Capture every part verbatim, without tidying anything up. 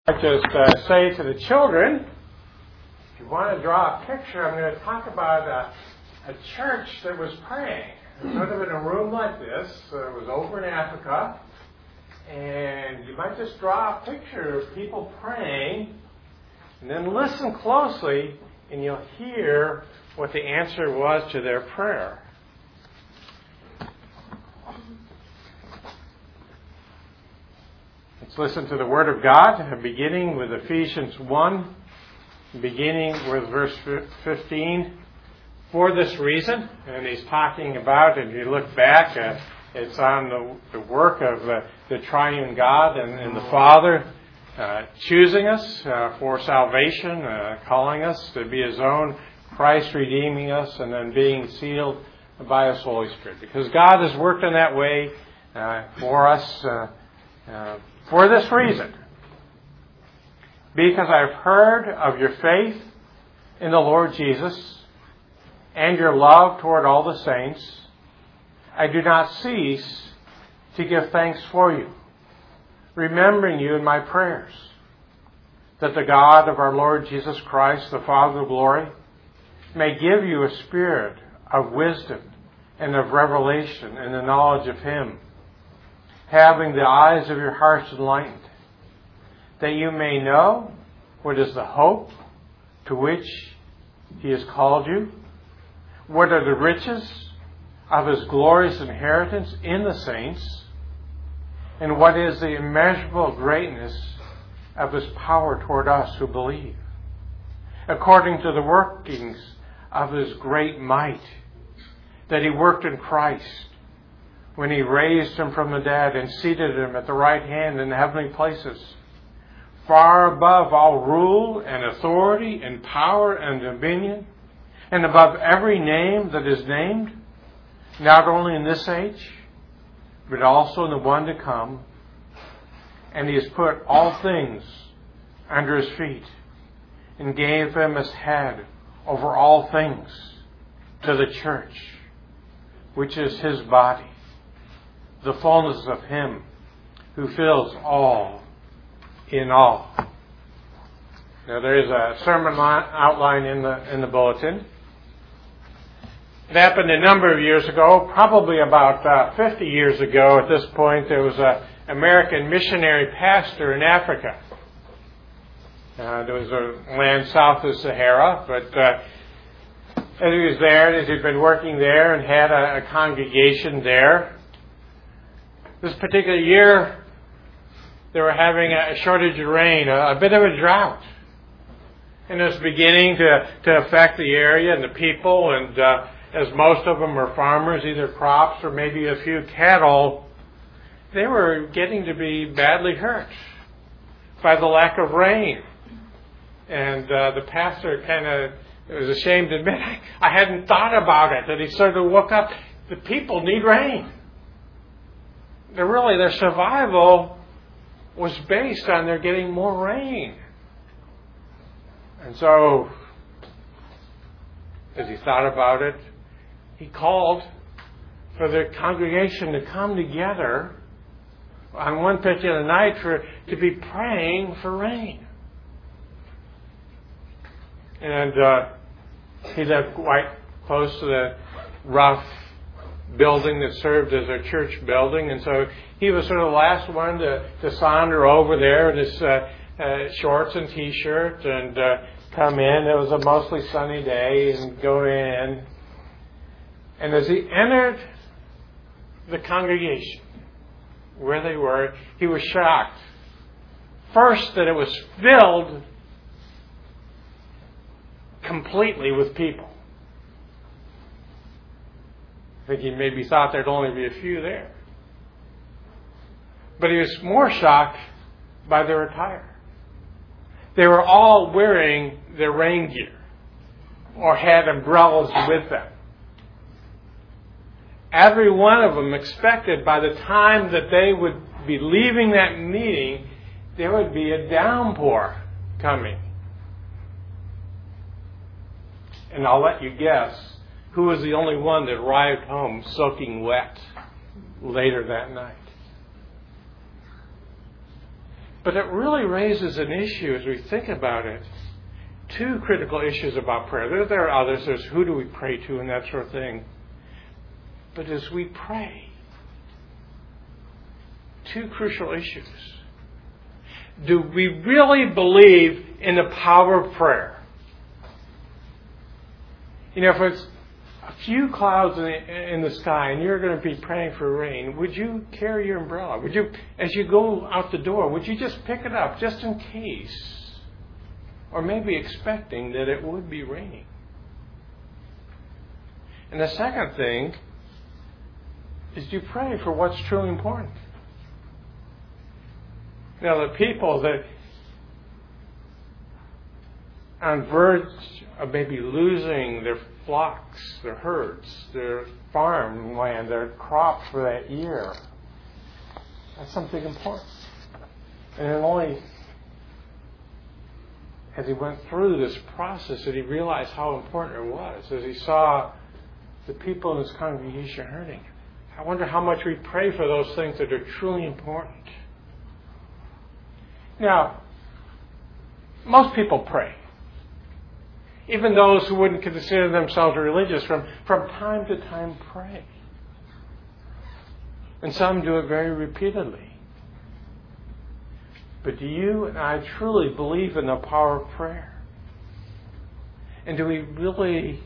I just uh, say to the children, if you want to draw a picture, I'm going to talk about a, a church that was praying. Sort of in a room like this. Uh, it was over in Africa. And you might just draw a picture of people praying. And then listen closely, and you'll hear what the answer was to their prayer. Let's listen to the Word of God, beginning with Ephesians one, beginning with verse fifteen. For this reason, and he's talking about, if you look back, uh, it's on the, the work of uh, the triune God and, and the Father uh, choosing us uh, for salvation, uh, calling us to be His own, Christ redeeming us, and then being sealed by His Holy Spirit. Because God has worked in that way uh, for us. Uh, uh, For this reason, because I have heard of your faith in the Lord Jesus and your love toward all the saints, I do not cease to give thanks for you, remembering you in my prayers, that the God of our Lord Jesus Christ, the Father of glory, may give you a spirit of wisdom and of revelation and the knowledge of Him, having the eyes of your hearts enlightened, that you may know what is the hope to which He has called you, what are the riches of His glorious inheritance in the saints, and what is the immeasurable greatness of His power toward us who believe, according to the workings of His great might, that He worked in Christ, when He raised Him from the dead and seated Him at the right hand in the heavenly places, far above all rule and authority and power and dominion, and above every name that is named, not only in this age, but also in the one to come. And He has put all things under His feet, and gave Him as head over all things to the church, which is His body, the fullness of Him who fills all in all. Now there is a sermon outline in the in the bulletin. It happened a number of years ago, probably about uh, fifty years ago at this point. There was an American missionary pastor in Africa. Uh, there was a land south of Sahara, but uh, as he was there, as he'd been working there and had a, a congregation there, this particular year, they were having a shortage of rain, a, a bit of a drought. And it was beginning to, to affect the area and the people. And uh, as most of them were farmers, either crops or maybe a few cattle, they were getting to be badly hurt by the lack of rain. And uh, the pastor kind of was ashamed to admit, I, I hadn't thought about it. And he sort of woke up, the people need rain. They're really, their survival was based on their getting more rain. And so, as he thought about it, he called for the congregation to come together on one particular night for to be praying for rain. And uh, he lived quite close to the rough building that served as a church building, and so he was sort of the last one to, to saunter over there in his uh, uh, shorts and t-shirt and uh, come in. It was a mostly sunny day, and go in. And as he entered the congregation where they were, he was shocked. First, that it was filled completely with people. I think he maybe thought there'd only be a few there. But he was more shocked by their attire. They were all wearing their rain gear or had umbrellas with them. Every one of them expected by the time that they would be leaving that meeting, there would be a downpour coming. And I'll let you guess who was the only one that arrived home soaking wet later that night. But it really raises an issue as we think about it. Two critical issues about prayer. There, there are others. There's who do we pray to and that sort of thing. But as we pray, two crucial issues. Do we really believe in the power of prayer? You know, if it's a few clouds in the, in the sky and you're going to be praying for rain, would you carry your umbrella? Would you, as you go out the door, would you just pick it up just in case? Or maybe expecting that it would be raining. And the second thing is, do you pray for what's truly important? Now, the people that are on verge of maybe losing their flocks, their herds, their farmland, their crops for that year, that's something important. And it only as he went through this process that he realized how important it was, as he saw the people in his congregation hurting. I wonder how much we pray for those things that are truly important. Now, most people pray. Even those who wouldn't consider themselves religious, from, from time to time pray. And some do it very repeatedly. But do you and I truly believe in the power of prayer? And do we really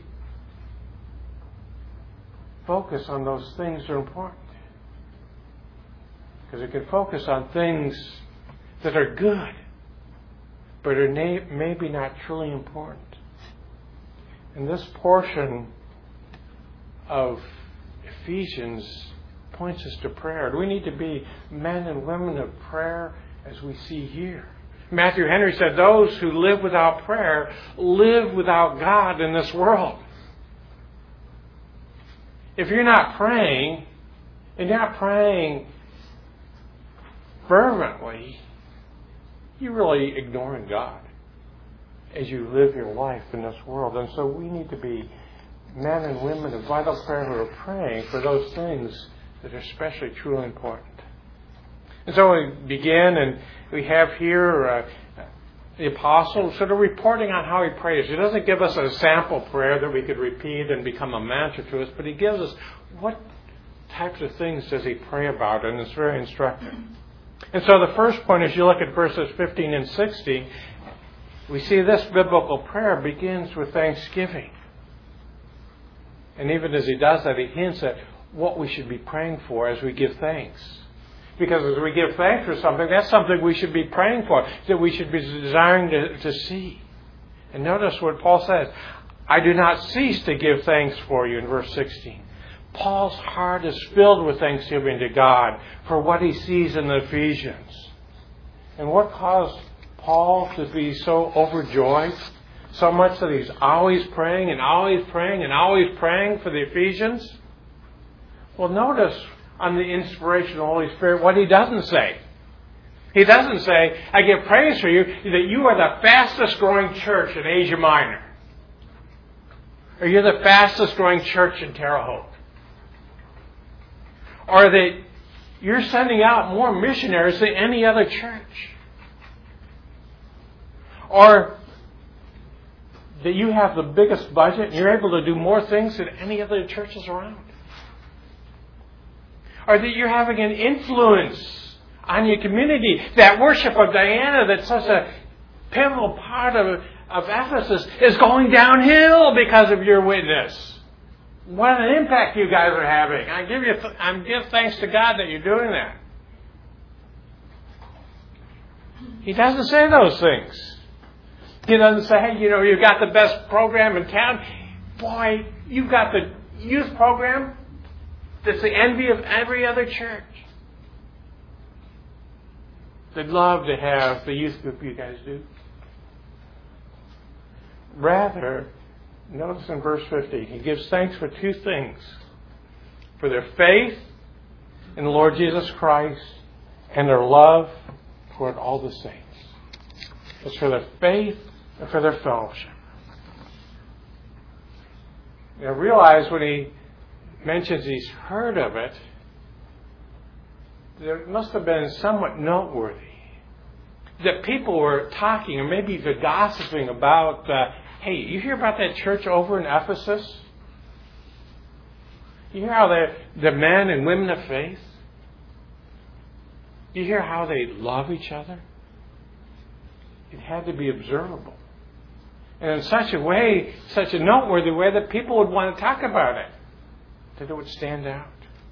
focus on those things that are important? Because we can focus on things that are good, but are na- maybe not truly important. And this portion of Ephesians points us to prayer. Do we need to be men and women of prayer as we see here? Matthew Henry said, those who live without prayer live without God in this world. If you're not praying, and you're not praying fervently, you're really ignoring God as you live your life in this world. And so we need to be men and women of vital prayer who are praying for those things that are especially truly important. And so we begin, and we have here uh, the apostle sort of reporting on how he prays. He doesn't give us a sample prayer that we could repeat and become a mantra to us, but he gives us what types of things does he pray about, and it's very instructive. And so the first point, as you look at verses fifteen and sixteen, we see this biblical prayer begins with thanksgiving. And even as he does that, he hints at what we should be praying for as we give thanks. Because as we give thanks for something, that's something we should be praying for, that we should be desiring to, to see. And notice what Paul says, I do not cease to give thanks for you in verse sixteen. Paul's heart is filled with thanksgiving to God for what he sees in the Ephesians. And what caused Paul to be so overjoyed? So much that he's always praying and always praying and always praying for the Ephesians? Well, notice on the inspiration of the Holy Spirit what he doesn't say. He doesn't say, I give praise for you that you are the fastest growing church in Asia Minor. Or you're the fastest growing church in Terre Haute. Or that you're sending out more missionaries than any other church. Or that you have the biggest budget and you're able to do more things than any other churches around. Or that you're having an influence on your community. That worship of Diana, that's such a pivotal part of, of Ephesus, is going downhill because of your witness. What an impact you guys are having. I give you, I give thanks to God that you're doing that. He doesn't say those things. He doesn't say, hey, you know, you've got the best program in town. Boy, you've got the youth program that's the envy of every other church. They'd love to have the youth group you guys do. Rather, notice in verse fifteen, he gives thanks for two things. For their faith in the Lord Jesus Christ and their love toward all the saints. It's for their faith and for their fellowship. Now realize when he mentions he's heard of it, there must have been somewhat noteworthy that people were talking, or maybe even gossiping about, uh, hey, you hear about that church over in Ephesus? You hear how the, the men and women of faith, you hear how they love each other? It had to be observable. And in such a way, such a noteworthy way, that people would want to talk about it. That it would stand out.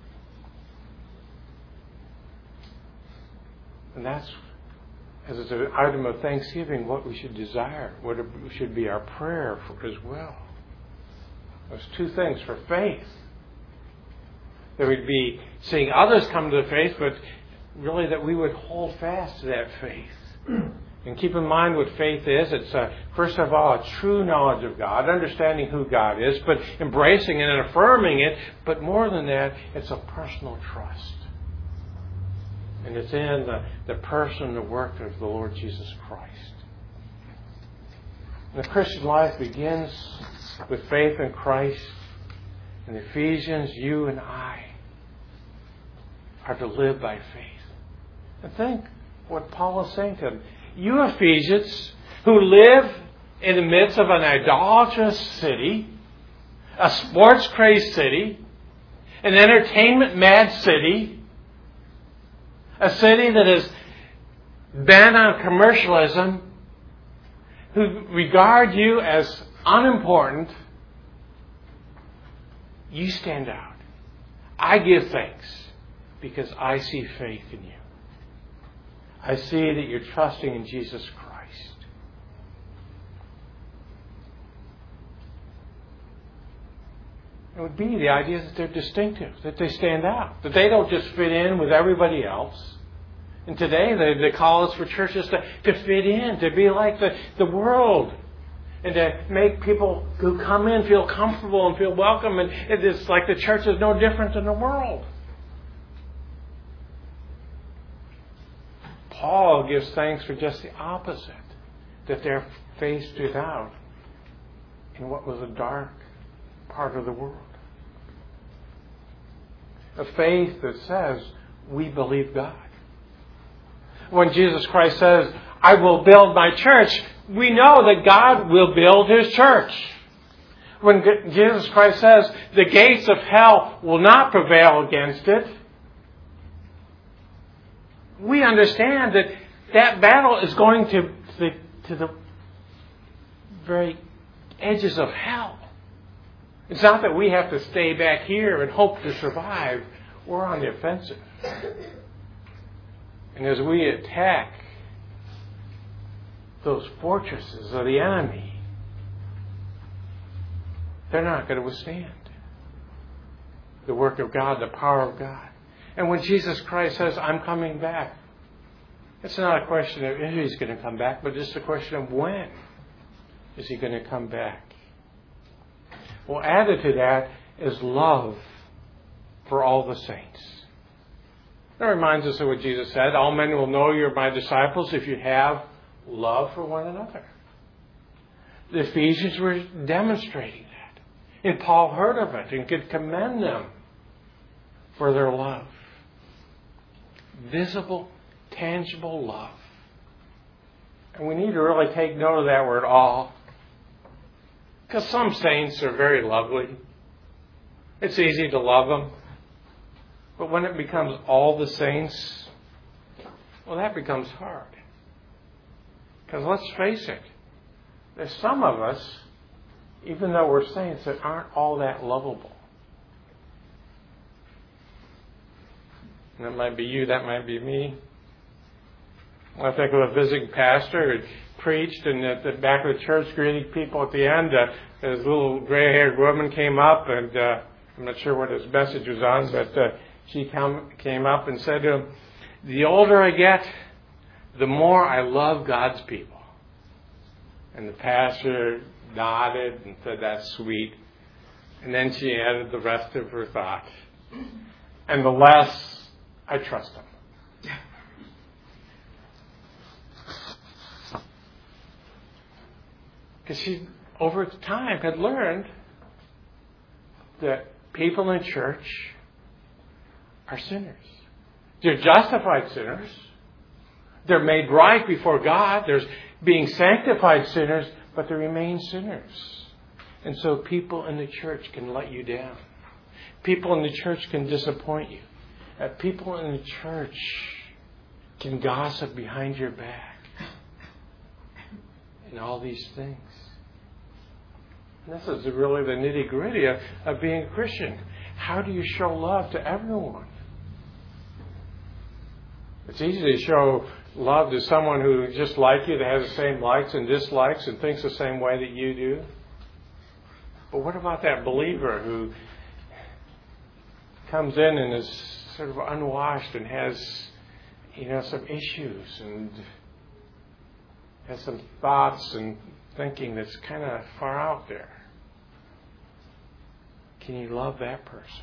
And that's, as an item of thanksgiving, what we should desire, what should be our prayer for as well. Those two things for faith. That we'd be seeing others come to the faith, but really that we would hold fast to that faith. And keep in mind what faith is. It's, uh, first of all, a true knowledge of God, understanding who God is, but embracing it and affirming it. But more than that, it's a personal trust. And it's in the, the person and the work of the Lord Jesus Christ. And the Christian life begins with faith in Christ. In Ephesians, you and I are to live by faith. And think what Paul is saying to them. You Ephesians, who live in the midst of an idolatrous city, a sports-crazed city, an entertainment-mad city, a city that is bent on commercialism, who regard you as unimportant, you stand out. I give thanks because I see faith in you. I see that you're trusting in Jesus Christ. It would be the idea that they're distinctive, that they stand out, that they don't just fit in with everybody else. And today they, they call us for churches to, to fit in, to be like the, the world, and to make people who come in feel comfortable and feel welcome. And it's like the church is no different than the world. Paul gives thanks for just the opposite, that their faith stood out in what was a dark part of the world. A faith that says, we believe God. When Jesus Christ says, I will build my church, we know that God will build His church. When Jesus Christ says, the gates of hell will not prevail against it, we understand that that battle is going to the, to the very edges of hell. It's not that we have to stay back here and hope to survive. We're on the offensive. And as we attack those fortresses of the enemy, they're not going to withstand the work of God, the power of God. And when Jesus Christ says, I'm coming back, it's not a question of if He's going to come back, but just a question of when is He going to come back. Well, added to that is love for all the saints. That reminds us of what Jesus said. All men will know you're my disciples if you have love for one another. The Ephesians were demonstrating that. And Paul heard of it and could commend them for their love. Visible, tangible love. And we need to really take note of that word all. Because some saints are very lovely. It's easy to love them. But when it becomes all the saints, well, that becomes hard. Because let's face it, there's some of us, even though we're saints, that aren't all that lovable. That might be you, that might be me. I think of a visiting pastor who preached, and at the back of the church greeting people at the end, uh, this little gray-haired woman came up, and uh, I'm not sure what his message was on, but uh, she come, came up and said to him, the older I get, the more I love God's people. And the pastor nodded and said, that's sweet. And then she added the rest of her thought. And the less I trust them. Because she, over time, had learned that people in church are sinners. They're justified sinners. They're made right before God. There's being sanctified sinners, but they remain sinners. And so people in the church can let you down. People in the church can disappoint you. Uh, people in the church can gossip behind your back. And all these things. And this is really the nitty-gritty of, of being a Christian. How do you show love to everyone? It's easy to show love to someone who just like you, that has the same likes and dislikes and thinks the same way that you do. But what about that believer who comes in and is sort of unwashed and has, you know, some issues and has some thoughts and thinking that's kind of far out there? Can you love that person?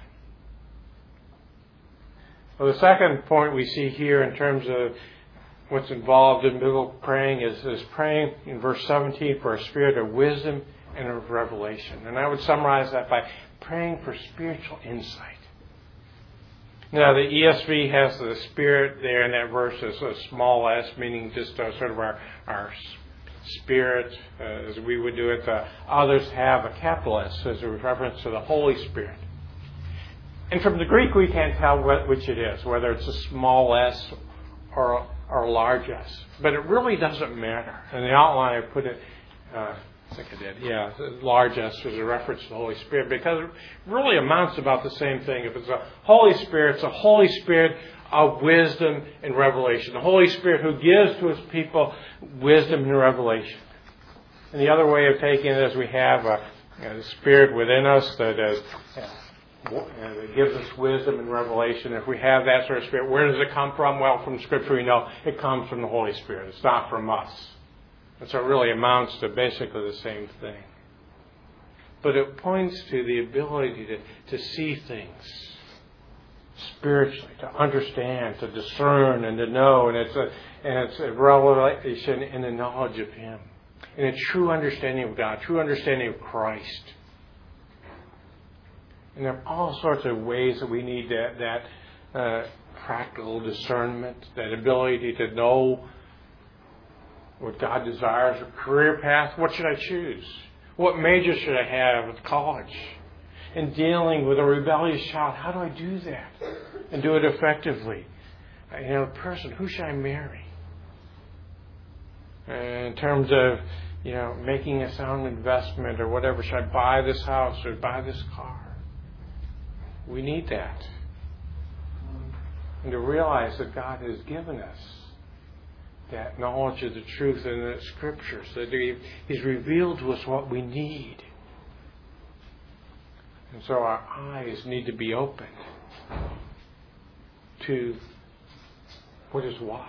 Well, the second point we see here in terms of what's involved in biblical praying is, is praying in verse seventeen for a spirit of wisdom and of revelation. And I would summarize that by praying for spiritual insight. Now, the E S V has the spirit there in that verse as a small s, meaning just uh, sort of our, our spirit, uh, as we would do it. Uh, others have a capital S as a reference to the Holy Spirit. And from the Greek, we can't tell what, which it is, whether it's a small s or, or a large s. But it really doesn't matter. In the outline, I put it, uh, I think I did, yeah, large s is a reference to the Holy Spirit, because it really amounts about the same thing. If it's a Holy Spirit, it's a Holy Spirit of wisdom and revelation. The Holy Spirit who gives to His people wisdom and revelation. And the other way of taking it is we have a, a Spirit within us that is, uh, that gives us wisdom and revelation. If we have that sort of Spirit, where does it come from? Well, from Scripture we know it comes from the Holy Spirit. It's not from us. And so it really amounts to basically the same thing. But it points to the ability to, to see things spiritually, to understand, to discern, and to know. And it's a and it's a revelation in the knowledge of Him, and a true understanding of God, true understanding of Christ. And there are all sorts of ways that we need that that uh, practical discernment, that ability to know what God desires, a career path. What should I choose? What major should I have at college? In dealing with a rebellious child, how do I do that and do it effectively? You know, a person, who should I marry? In terms of, you know, making a sound investment or whatever, should I buy this house or buy this car? We need that. And to realize that God has given us that knowledge of the truth in the Scriptures, that He's revealed to us what we need. And so our eyes need to be opened to what is wise.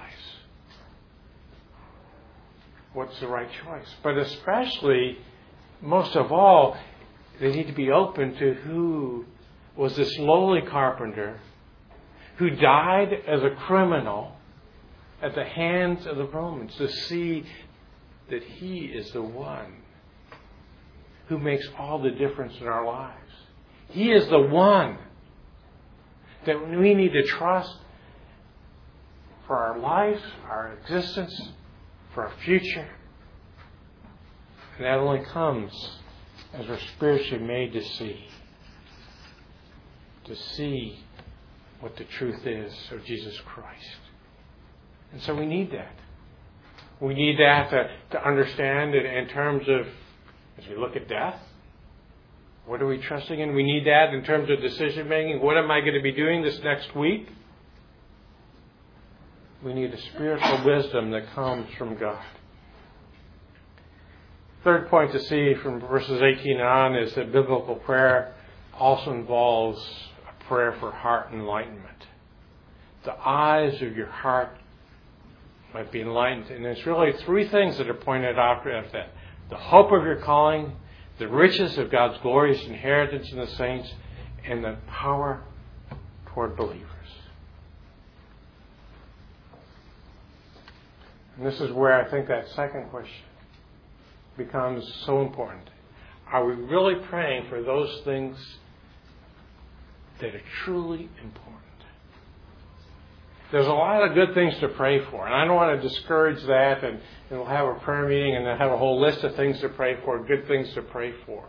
What's the right choice? But especially, most of all, they need to be open to who was this lowly carpenter who died as a criminal at the hands of the Romans, to see that He is the one who makes all the difference in our lives. He is the one that we need to trust for our life, our existence, for our future. And that only comes as we're spiritually made to see. To see what the truth is of Jesus Christ. And so we need that. We need that to, to understand it in terms of, as we look at death, what are we trusting in? We need that in terms of decision making. What am I going to be doing this next week? We need a spiritual wisdom that comes from God. Third point to see from verses eighteen on is that biblical prayer also involves a prayer for heart enlightenment. The eyes of your heart might be enlightened. And there's really three things that are pointed out at that. The hope of your calling, the riches of God's glorious inheritance in the saints, and the power toward believers. And this is where I think that second question becomes so important. Are we really praying for those things that are truly important? There's a lot of good things to pray for, and I don't want to discourage that, and, and we'll have a prayer meeting and then have a whole list of things to pray for, good things to pray for.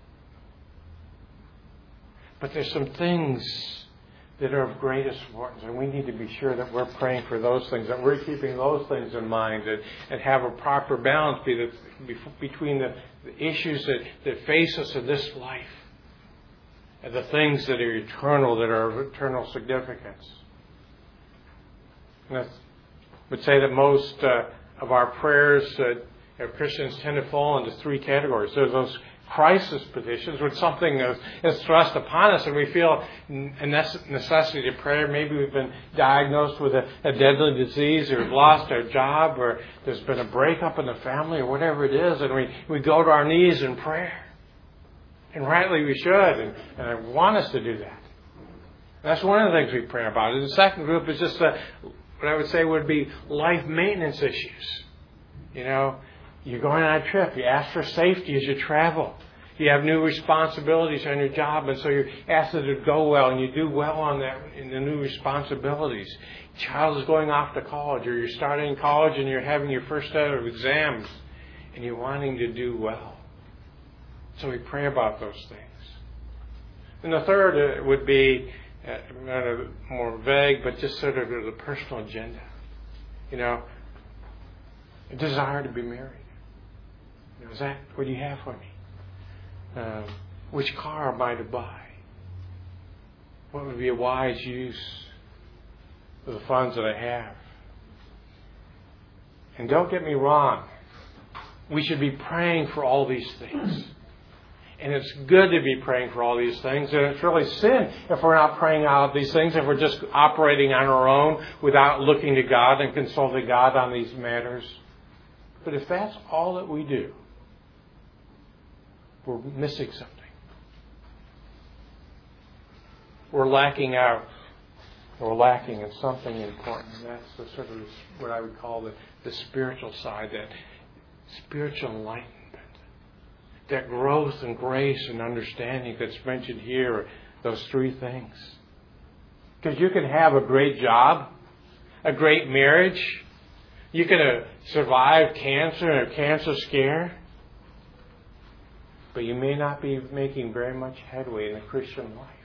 But there's some things that are of greatest importance, and we need to be sure that we're praying for those things, that we're keeping those things in mind, and, and have a proper balance be the, between the, the issues that, that face us in this life and the things that are eternal, that are of eternal significance. And I would say that most uh, of our prayers uh, of Christians tend to fall into three categories. There's those crisis petitions when something is, is thrust upon us and we feel a necessity to pray. Maybe we've been diagnosed with a, a deadly disease, or we've lost our job, or there's been a breakup in the family, or whatever it is, and we, we go to our knees in prayer. And rightly we should, and, and I want us to do that. That's one of the things we pray about. And the second group is just a, what I would say would be life maintenance issues. You know, you're going on a trip. You ask for safety as you travel. You have new responsibilities on your job, and so you ask that it go well, and you do well on that in the new responsibilities. Child is going off to college, or you're starting college and you're having your first set of exams, and you're wanting to do well. So we pray about those things. And the third would be uh, more vague, but just sort of the personal agenda. You know, a desire to be married. You know, is that what you have for me? Uh, which car am I to buy? What would be a wise use of the funds that I have? And don't get me wrong. We should be praying for all these things. And it's good to be praying for all these things. And it's really sin if we're not praying out these things, if we're just operating on our own without looking to God and consulting God on these matters. But if that's all that we do, we're missing something. We're lacking out. We're lacking in something important. And that's the sort of what I would call the, the spiritual side, that spiritual enlightenment. That growth and grace and understanding that's mentioned here, those three things. Because you can have a great job, a great marriage, you can uh, survive cancer and a cancer scare, but you may not be making very much headway in the Christian life.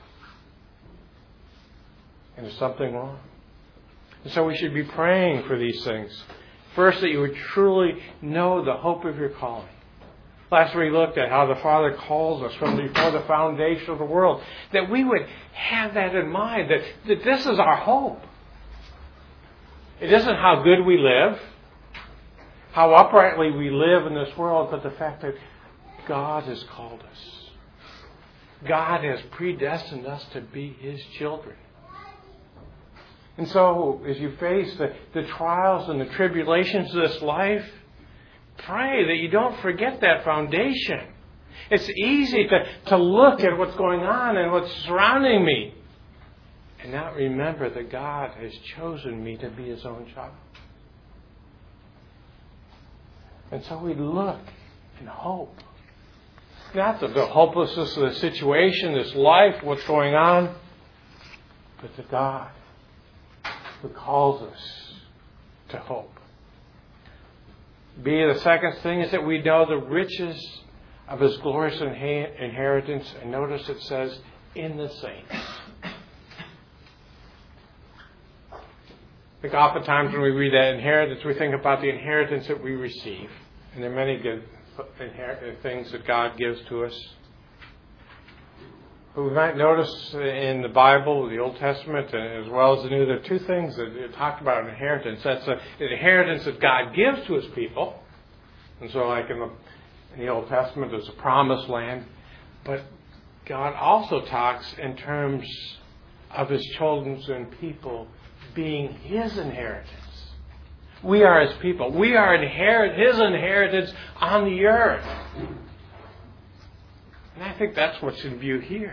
And there's something wrong. And so we should be praying for these things. First, that you would truly know the hope of your calling. Last week we looked at how the Father calls us from before the foundation of the world. That we would have that in mind, that, that this is our hope. It isn't how good we live, how uprightly we live in this world, but the fact that God has called us. God has predestined us to be His children. And so, as you face the, the trials and the tribulations of this life, pray that you don't forget that foundation. It's easy to, to look at what's going on and what's surrounding me and not remember that God has chosen me to be His own child. And so we look and hope. Not the, the hopelessness of the situation, this life, what's going on, but the God who calls us to hope. B, the second thing is that we know the riches of His glorious inheritance. And notice it says, in the saints. I think oftentimes when we read that inheritance, we think about the inheritance that we receive. And there are many good things that God gives to us. But we might notice in the Bible, the Old Testament, as well as the New, there are two things that are talked about in inheritance. That's an inheritance that God gives to His people. And so like in the, in the Old Testament, there's a promised land. But God also talks in terms of His children and people being His inheritance. We are His people. We are inherit His inheritance on the earth. And I think that's what's in view here.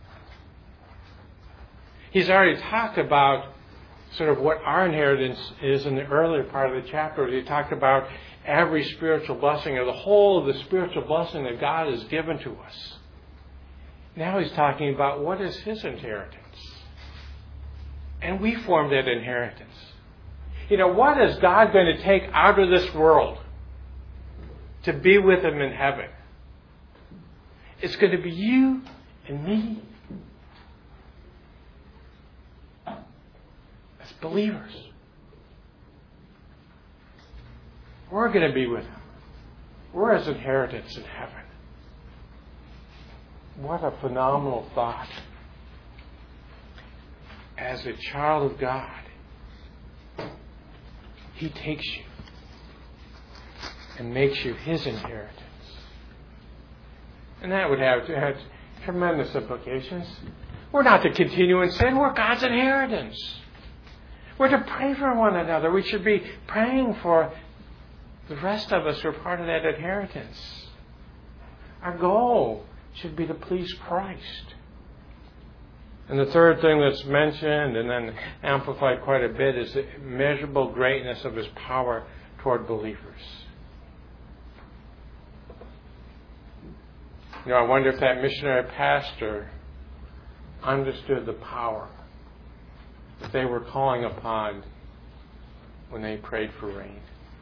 He's already talked about sort of what our inheritance is in the earlier part of the chapter. He talked about every spiritual blessing, or the whole of the spiritual blessing that God has given to us. Now He's talking about what is His inheritance. And we form that inheritance. You know, what is God going to take out of this world to be with Him in heaven? It's going to be you and me as believers. We're going to be with Him. We're His inheritance in heaven. What a phenomenal thought. As a child of God, He takes you and makes you His inheritance. And that would have, have tremendous implications. We're not to continue in sin. We're God's inheritance. We're to pray for one another. We should be praying for the rest of us who are part of that inheritance. Our goal should be to please Christ. And the third thing that's mentioned and then amplified quite a bit is the immeasurable greatness of His power toward believers. You know, I wonder if that missionary pastor understood the power that they were calling upon when they prayed for rain.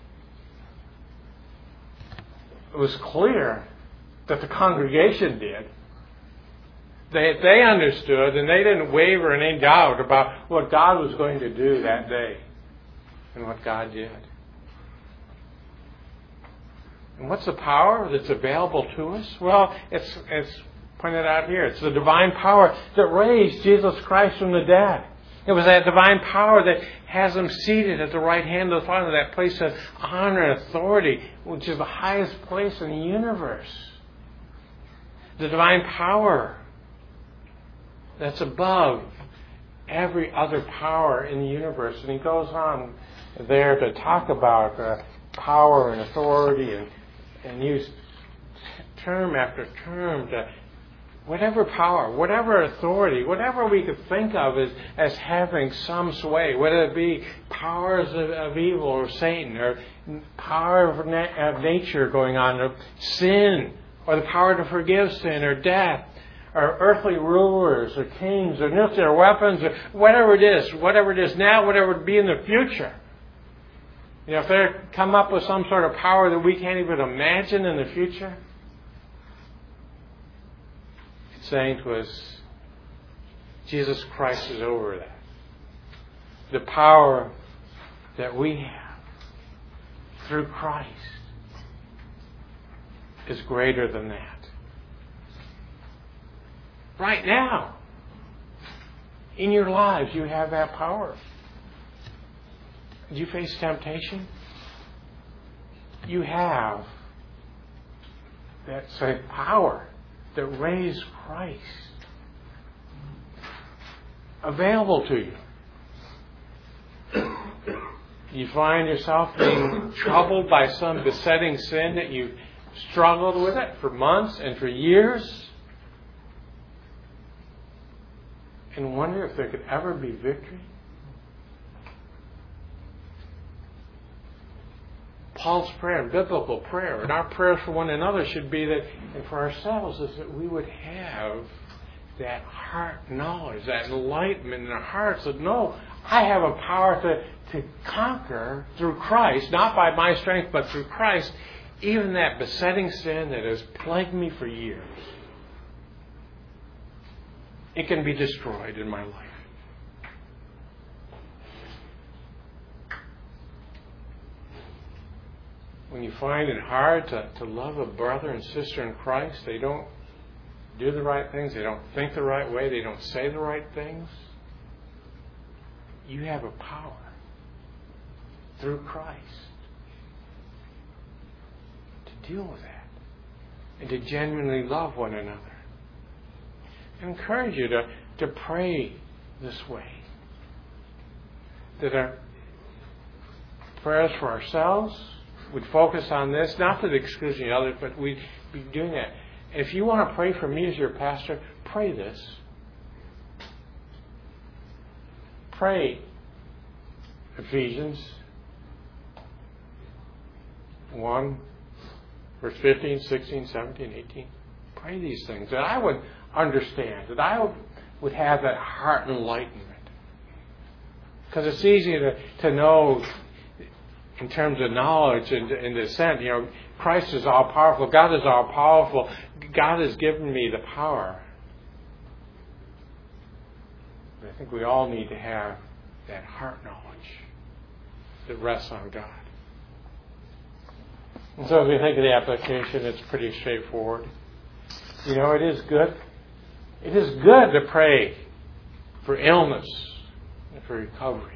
It was clear that the congregation did. They, they understood, and they didn't waver in any doubt about what God was going to do that day and what God did. And what's the power that's available to us? Well, it's, it's pointed out here. It's the divine power that raised Jesus Christ from the dead. It was that divine power that has Him seated at the right hand of the Father, that place of honor and authority, which is the highest place in the universe. The divine power that's above every other power in the universe. And he goes on there to talk about uh, power and authority and, and use term after term to whatever power, whatever authority, whatever we could think of as, as having some sway, whether it be powers of, of evil or Satan, or power of, na- of nature going on, or sin, or the power to forgive sin, or death, or earthly rulers, or kings, or nuclear weapons, or whatever it is, whatever it is now, whatever it would be in the future. You know, if they come up with some sort of power that we can't even imagine in the future, it's saying to us, Jesus Christ is over that. The power that we have through Christ is greater than that. Right now, in your lives, you have that power. Do you face temptation? You have that same power that raised Christ available to you. You find yourself being troubled by some besetting sin that you've struggled with it for months and for years, and wonder if there could ever be victory. Paul's prayer and biblical prayer and our prayers for one another should be that, and for ourselves, is that we would have that heart knowledge, that enlightenment in our hearts that, no, I have a power to, to conquer through Christ, not by my strength, but through Christ, even that besetting sin that has plagued me for years. It can be destroyed in my life. When you find it hard to, to love a brother and sister in Christ, they don't do the right things, they don't think the right way, they don't say the right things, you have a power through Christ to deal with that and to genuinely love one another. I encourage you to, to pray this way. That our prayers for ourselves would focus on this, not to the exclusion of others, but we'd be doing that. If you want to pray for me as your pastor, pray this. Pray Ephesians one, verse fifteen, sixteen, seventeen, eighteen. Pray these things, that I would understand, that I would have that heart enlightenment, Because it's easy to, to know in terms of knowledge and, and descent. You know, Christ is all powerful. God is all powerful. God has given me the power. But I think we all need to have that heart knowledge that rests on God. And so as we think of the application, it's pretty straightforward. You know, it is good. It is good to pray for illness and for recovery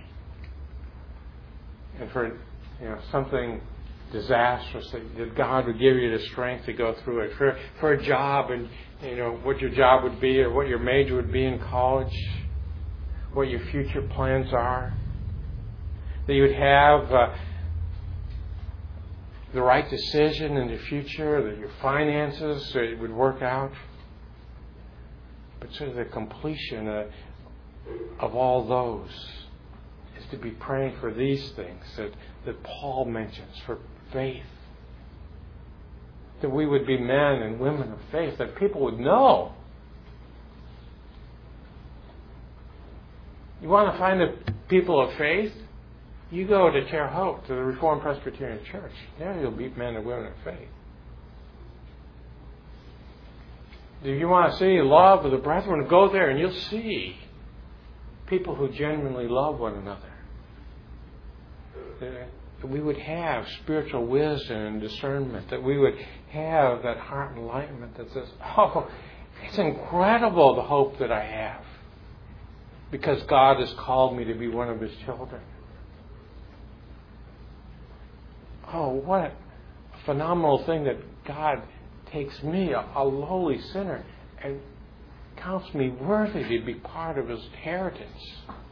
and for, you know, something disastrous that, that God would give you the strength to go through it. For for a job, and you know what your job would be or what your major would be in college, what your future plans are. That you would have uh, the right decision in the future, that your finances uh, would work out. But sort of the completion uh, of all those is to be praying for these things that, that Paul mentions, for faith. That we would be men and women of faith, that people would know. You want to find the people of faith? You go to Terre Haute, to the Reformed Presbyterian Church. There you'll meet men and women of faith. If you want to see love of the brethren, go there and you'll see people who genuinely love one another. That we would have spiritual wisdom and discernment. That we would have that heart enlightenment that says, oh, it's incredible the hope that I have. Because God has called me to be one of His children. Oh, what a phenomenal thing that God takes me, a, a lowly sinner, and counts me worthy to be part of His inheritance.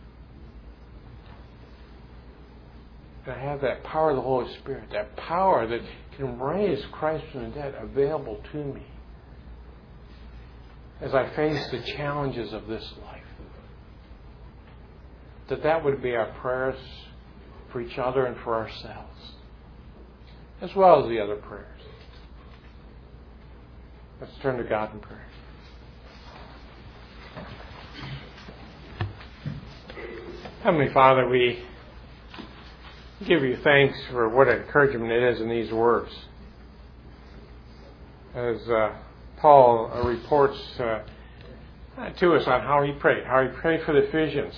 And I have that power of the Holy Spirit, that power that can raise Christ from the dead available to me as I face the challenges of this life. That that would be our prayers for each other and for ourselves, as well as the other prayers. Let's turn to God in prayer. Heavenly Father, we give you thanks for what encouragement it is in these words. As uh, Paul uh, reports uh, to us on how he prayed, how he prayed for the Ephesians.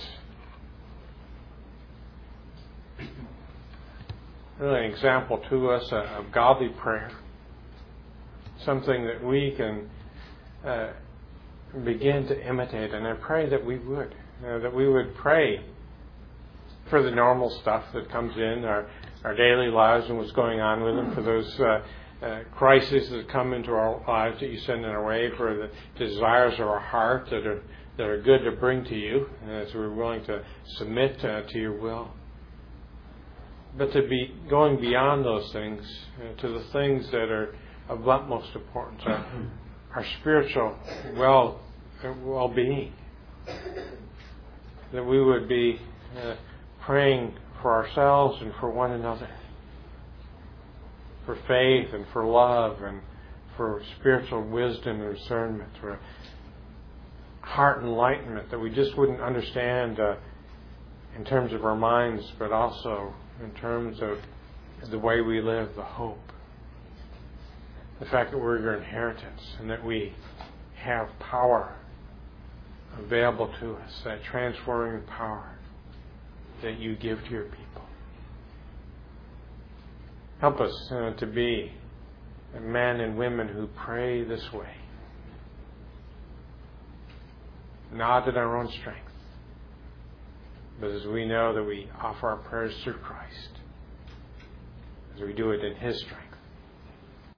Really an example to us of godly prayer. Something that we can uh, begin to imitate. And I pray that we would. Uh, that we would pray for the normal stuff that comes in, our, our daily lives and what's going on with them, for those uh, uh, crises that come into our lives that you send in our way, for the desires of our heart that are, that are good to bring to you, as we're willing to submit uh, to your will. But to be going beyond those things, uh, to the things that are of utmost importance, our, our spiritual well well-being. That we would be uh, praying for ourselves and for one another, for faith and for love and for spiritual wisdom and discernment, for heart enlightenment that we just wouldn't understand uh, in terms of our minds, but also in terms of the way we live, the hope. The fact that we're your inheritance and that we have power available to us, that transforming power that you give to your people. Help us uh, to be men and women who pray this way, not in our own strength, but as we know that we offer our prayers through Christ, as we do it in His strength.